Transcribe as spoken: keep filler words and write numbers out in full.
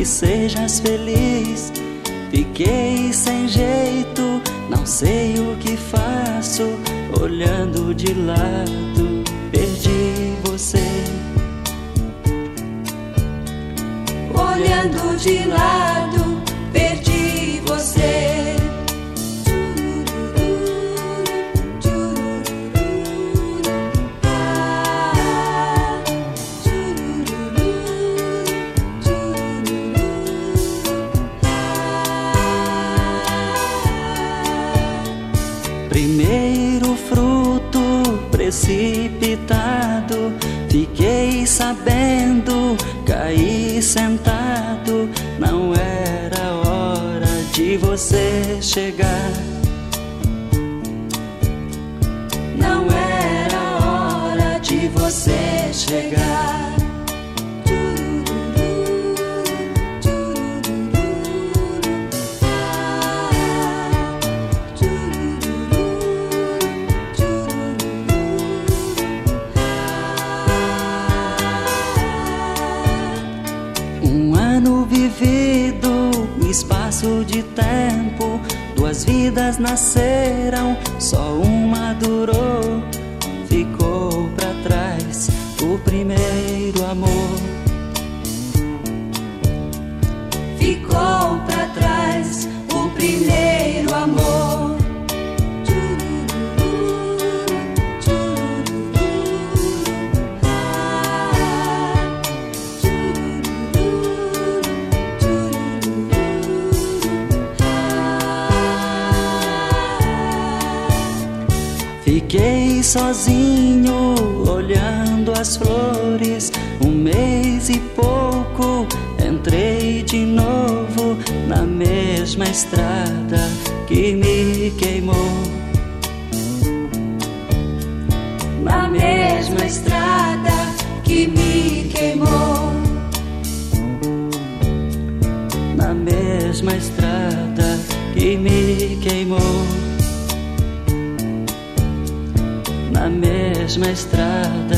sejas feliz. Fiquei sem jeito, não sei o que faço. Olhando de lado, perdi você. Olhando de lado, perdi você. Primeiro fruto precipitado, fiquei sabendo, caí sentado. Não era hora de você chegar. Não era hora de você chegar. Um ano vivido, espaço de tempo, duas vidas nasceram, só uma durou. Ficou pra trás o primeiro amor. Ficou pra trás o primeiro amor. Fiquei sozinho, olhando as flores. Um mês e pouco, entrei de novo na mesma estrada que me queimou. Na mesma estrada que me queimou. Na mesma estrada que me queimou. Na mesma estrada